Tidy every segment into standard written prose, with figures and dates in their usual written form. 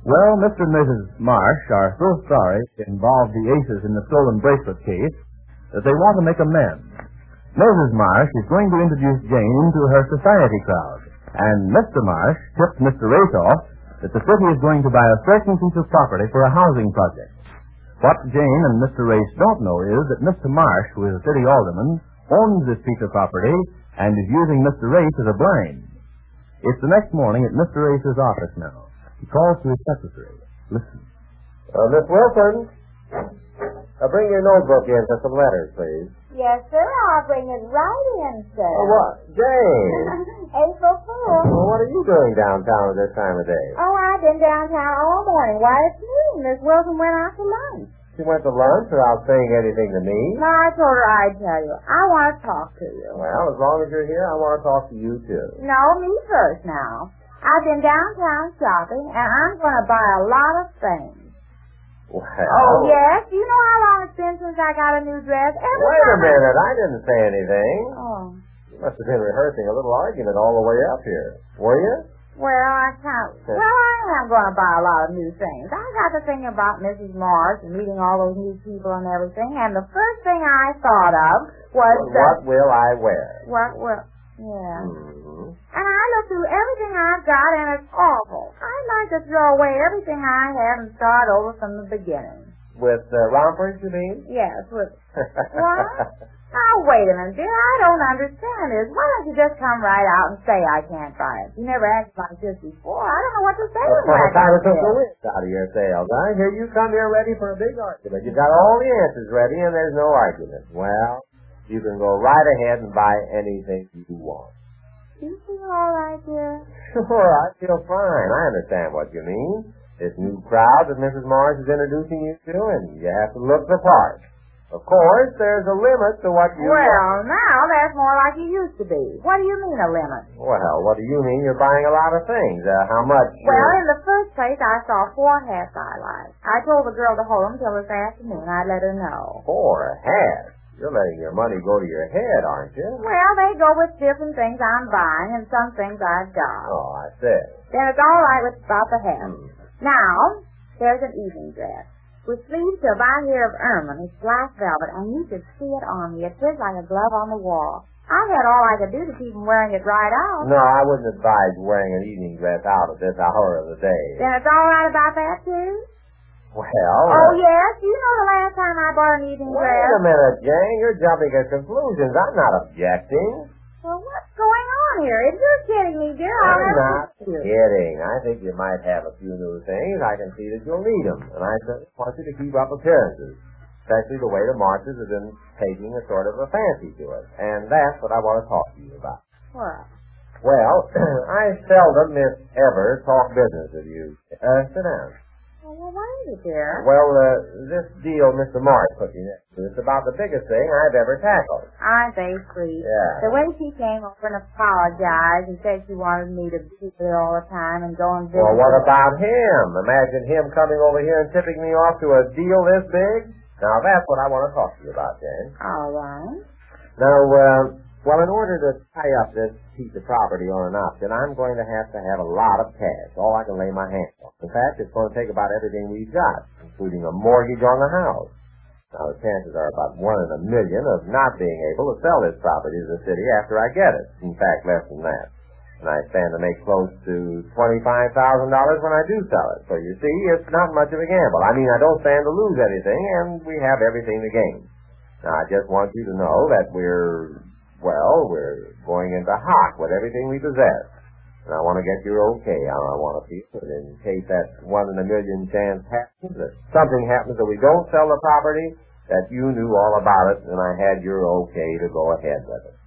Well, Mr. and Mrs. Marsh are so sorry it involved the Aces in the stolen bracelet case that they want to make amends. Mrs. Marsh is going to introduce Jane into her society crowd, and Mr. Marsh tipped Mr. Race off that the city is going to buy a certain piece of property for a housing project. What Jane and Mr. Race don't know is that Mr. Marsh, who is a city alderman, owns this piece of property and is using Mr. Race as a blind. It's the next morning at Mr. Race's office now. He calls to his secretary. Listen. Miss Wilson, bring your notebook in for some letters, please. Yes, sir. I'll bring it right in, sir. Oh, what? Jane! April Fool. Well, what are you doing downtown at this time of day? Oh, I've been downtown all morning. Why, it's noon. Miss Wilson went out to lunch. She went to lunch without saying anything to me? No, I told her I'd tell you. I want to talk to you. Well, as long as you're here, I want to talk to you, too. No, me first now. I've been downtown shopping, and I'm going to buy a lot of things. Well... Oh, yes? You know how long it's been since I got a new dress? Wait a minute. I didn't say anything. Oh. You must have been rehearsing a little argument all the way up here. Were you? Well, I am going to buy a lot of new things. I got to thinking about Mrs. Marsh and meeting all those new people and everything, and the first thing I thought of was... What will I wear? Yeah. Mm-hmm. And I looked through everything I've got, and it's awful. I'd like to throw away everything I have and start over from the beginning. With rompers, you mean? Yes, with... What? Now, wait a minute, dear. I don't understand this. Why don't you just come right out and say I can't buy it? You never acted like this before. I don't know what to say to that. Time to took the wind out of your sails. I hear you come here ready for a big argument. You've got all the answers ready, and there's no argument. Well, you can go right ahead and buy anything you want. You feel all right, dear? Sure, I feel fine. I understand what you mean. This new crowd that Mrs. Marsh is introducing you to, and you have to look the part. Of course, there's a limit to what you... Well, now that's more like you used to be. What do you mean, a limit? Well, what do you mean? You're buying a lot of things. How much... Well, in the first place, I saw 4 hats I liked. I told the girl to hold them till this afternoon. I'd let her know. 4 hats? You're letting your money go to your head, aren't you? Well, they go with different things I'm buying and some things I've got. Oh, I see. Then it's all right with about the hats. Now, there's an evening dress. With sleeves till about here of ermine. It's black velvet, and you should see it on me. It fits like a glove on the wall. I've had all I could do to keep from wearing it right out. No, I wouldn't advise wearing an evening dress out at this hour of the day. Then it's all right about that, too? Well... Oh, yes? You know the last time I bought an evening dress... Wait a minute, Jane. You're jumping at conclusions. I'm not objecting. Well, what's going on here? If you're kidding me, dear, I'll I'm never... not kidding. I think you might have a few new things. I can see that you'll need them. And I want you to keep up appearances, especially the way the Marshes have been taking a sort of a fancy to it. And that's what I want to talk to you about. What? Well, I seldom, if ever, talk business with you. Sit down. Well, what is it, dear? Well, this deal Mr. Marsh put you next to, it's about the biggest thing I've ever tackled. Aren't they sweet? Yeah. The way she came over and apologized and said she wanted me to be there all the time and go and visit. Well, what about him? Imagine him coming over here and tipping me off to a deal this big? Now, that's what I want to talk to you about, Jane. All right. Now, well, in order to tie up this piece of property on an option, I'm going to have a lot of cash, all I can lay my hands on. In fact, it's going to take about everything we've got, including a mortgage on the house. Now, the chances are about 1 in a million of not being able to sell this property to the city after I get it. In fact, less than that. And I stand to make close to $25,000 when I do sell it. So you see, it's not much of a gamble. I mean, I don't stand to lose anything, and we have everything to gain. Now, I just want you to know that we're going into hock with everything we possess. And I want to get your okay on I want to feel it in case that 1 in a million chance happens, that something happens that we don't sell the property, that you knew all about it, and I had your okay to go ahead with it.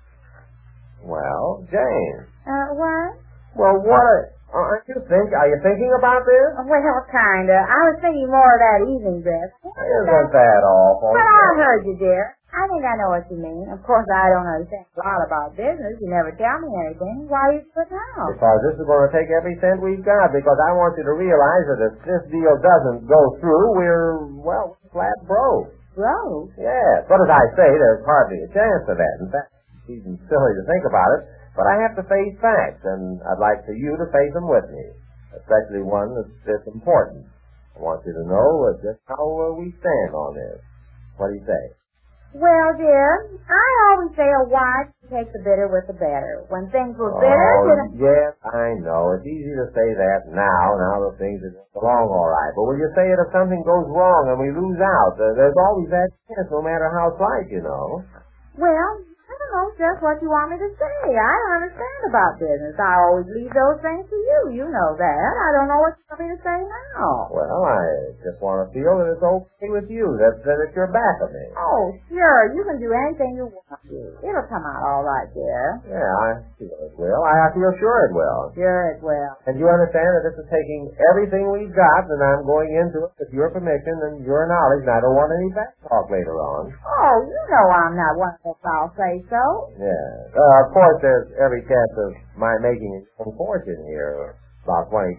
Well, Jane. What? Well, are you thinking about this? Well, kinda. I was thinking more of that evening dress. Isn't that awful? But I heard you, dear. I think I know what you mean. Of course, I don't understand a lot about business. You never tell me anything. Why are you so now? Because this is going to take every cent we've got. Because I want you to realize that if this deal doesn't go through, we're flat broke. Broke? Yes. But as I say, there's hardly a chance of that. In fact, it's even silly to think about it. But I have to face facts, and I'd like for you to face them with me. especially one that's this important. I want you to know just how we stand on this. What do you say? Well, dear, I always say a wife takes the bitter with the better. When things were bitter, yes, I know. It's easy to say that now the things are going along all right. But will you say it if something goes wrong and we lose out? There's always that chance, no matter how slight, you know. Well, I don't know just what you want me to say. I don't understand about business. I always leave those things to you. You know that. I don't know what you want me to say now. Well, I just want to feel that it's okay with you, that you're back of me. Oh, sure. You can do anything you want to. It'll come out all right, dear. Yeah, I feel it will. I feel sure it will. Sure it will. And you understand that this is taking everything we've got, and I'm going into it with your permission and your knowledge, and I don't want any back talk later on. Oh, you know I'm not one of those I'll say so. Yeah. Of course, there's every chance of my making a fortune here. About $25,000,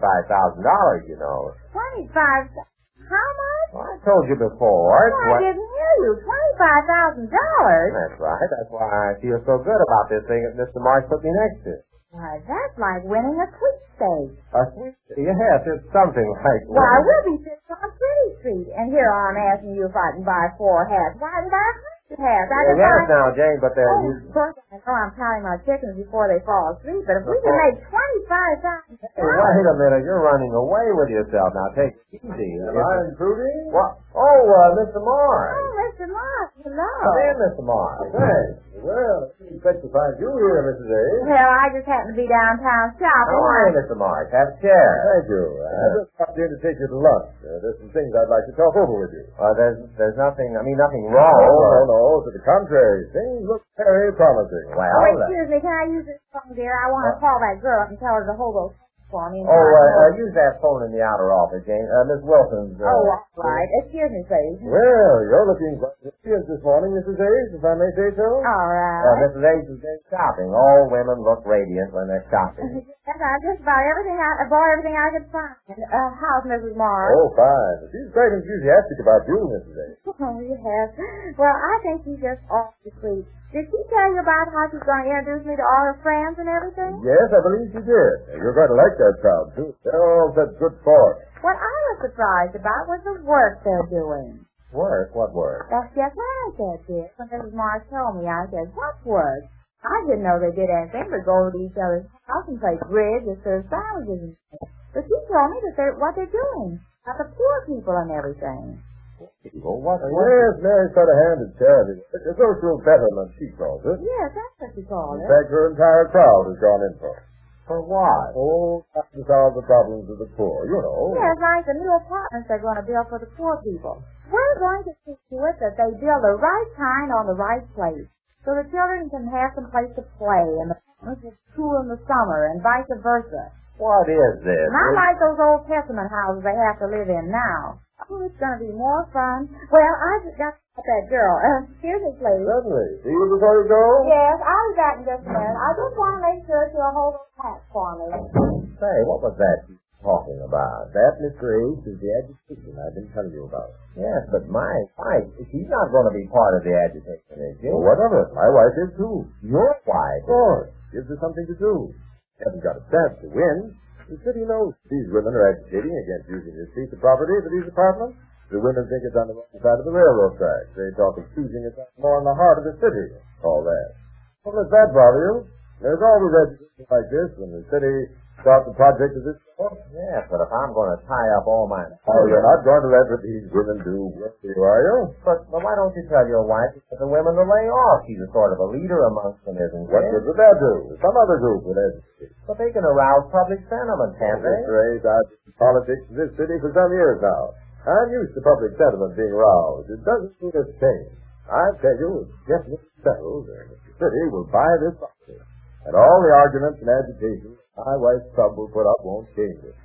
you know. 25? How much? Well, I told you before. Oh, I didn't hear you. $25,000? That's right. That's why I feel so good about this thing that Mr. Marsh put me next to. Why, that's like winning a sweepstakes. A sweepstakes? Yes, it's something like that. Why, we'll be sitting on Pretty Street, and here I'm asking you if I can buy 4 hats. Why did I have? Yes, now, Jane, but of course, I know I'm counting my chickens before they fall asleep, but if we can make $25,000... Hey, wait a minute. You're running away with yourself. Now, take it easy. Am I intruding? What? Mr. Mars. Oh, Mr. Mars, hello. Come in, Mr. Mars. Thanks. Well, I didn't expect to find you here, Mrs. A. Well, I just happened to be downtown shopping. How are you, Mr. Mars? Have a chair. Thank you. I just stopped in to take you to lunch. There's some things I'd like to talk over with you. There's nothing wrong. No. To the contrary. Things look very promising. Well, excuse me, can I use this phone, dear? I want to call that girl up and tell her to hold those for me. Use that phone in the outer office, Jane. Miss Wilson's... all right. Excuse me, please. Well, you're looking quite serious this morning, Mrs. Hayes, if I may say so. All right. Mrs. Hayes has been shopping. All women look radiant when they're shopping. Yes, I just bought everything I could find. How's Mrs. Mars? Oh, fine. She's quite enthusiastic about you, Mrs. Hayes. Oh, yes. Well, I think she's just awfully sweet. Did she tell you about how she's going to introduce me to all her friends and everything? Yes, I believe she did. You're going to like that crowd, too. They're all such good sport. What I was surprised about was the work they're doing. Work? What work? That's just what I said, dear. When Mrs. Mars told me, I said, what work? I didn't know they did anything but go over to each other's house and play bridge or serve sandwiches and stuff. But she told me that what they're doing. About the poor people and everything. People? What? Yes, Mary's got a hand in charity. It's a social betterment, she calls it. Yes, that's what she called In it. fact, her entire crowd has gone in for it. For what? Oh, to solve the problems of the poor, you know. Yes, like the new apartments they're going to build for the poor people. We're going to see to it that they build the right kind on the right place, so the children can have some place to play and the parents will school in the summer and vice versa. What is this? Not like those Old Testament houses they have to live in now. Oh, it's going to be more fun. Well, I just got to get that girl. Excuse me, please. Certainly. See you before you go? Yes, I'll be back in just a minute. I just want to make sure she'll hold those hats for me. Say, what was that you were talking about? That, Mr. Ace, is the agitation I've been telling you about. Yes, but my wife, she's not going to be part of the agitation, is she? Well, what of it? My wife is, too. Your wife? Of course. Gives her something to do. Hasn't got a chance to win. The city knows these women are agitating against using this piece of property for these apartments. The women think it's on the wrong side of the railroad tracks. They talk of choosing it more in the heart of the city. All that. Well, does that bother you? There's always agitation like this when the city starts a project of this sort. Yes, but if I'm going to tie up all my... Oh, you're not going to let what these women do work for you, are you? But why don't you tell your wife that the women to lay off? She's a sort of a leader amongst them, isn't she? What good would that do? Some other group would agitate. But they can arouse public sentiment, can't they? Mr. Hayes, I've been in politics in this city for some years now. I'm used to public sentiment being roused. It doesn't seem to change. I tell you, it's definitely settled, and the city will buy this property. And all the arguments and agitation my wife's club will put up won't change it.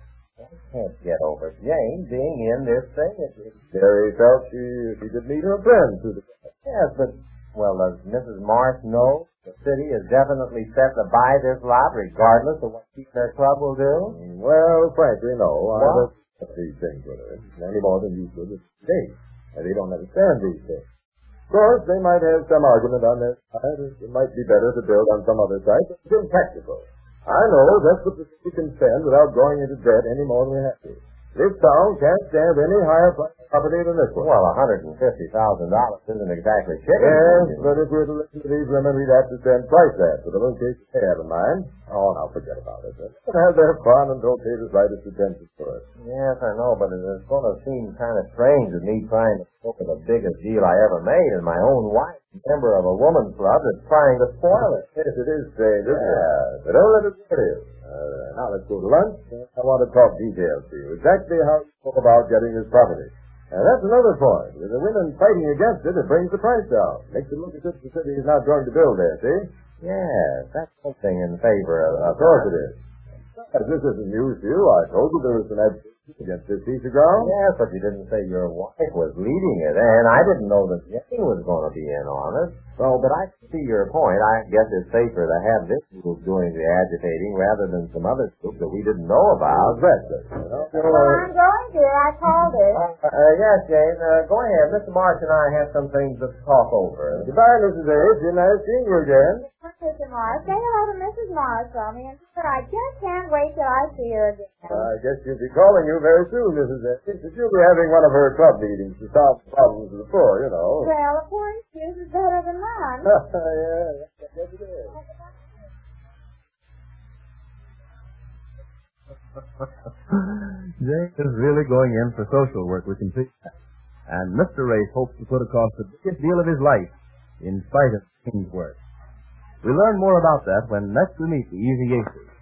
I can't get over Jane being in this thing. Jerry felt she could meet her friends through the... Yes, but, well, does Mrs. Marsh know the city is definitely set to buy this lot regardless of what their club will do? Well, frankly, no. What? I don't discuss these things with her any more than you should with the state. And they don't understand these things. Of course, they might have some argument on their side. It might be better to build on some other site, but it's impractical. I know that's what the city can spend without going into debt any more than we have to. This town can't stand any higher price property than this one. Well, $150,000 isn't exactly chicken. Yes, but if we're to listen to these women, we'd have to send price ads for the location they have in mind. Oh, now forget about it. They can have their fun and don't pay the slightest attention to it. Yes, I know, but it's going to seem kind of strange with me trying to look at the biggest deal I ever made, and my own wife, a member of a woman's club, is trying to spoil it. Yes, it is strange, isn't it? But don't let it what it is. Now let's go to lunch. I want to talk details to you. Exactly how you go about getting this property. And that's another point. With the women fighting against it, it brings the price down. Makes it look as if the city is not going to build there, see? Yes, that's something in favor Of course it is. As this isn't news to you, I told you there was an agitation against this piece of ground. Yes, but you didn't say your wife was leading it, and I didn't know that Jane was going to be in on it. So, but I see your point. I guess it's safer to have this group doing the agitating rather than some other group that we didn't know about. Exactly. Well, I'm going to. I called it. Yes, Jane. Go ahead. Mr. Marsh and I have some things to talk over. Goodbye, Mrs. H. It's nice seeing you again. Mr. Morris, say hello to Mrs. Morris for me, and I just can't wait till I see her again. I guess she'll be calling you very soon, Mrs. H. But you'll be having one of her club meetings to solve the problems of the poor, you know. Well, of course, yours is better than mine. Yeah, yes it is. Jane is really going in for social work, we can see. And Mr. Race hopes to put across the biggest deal of his life in spite of Jane's work. We'll learn more about that when next we meet the Easy Aces.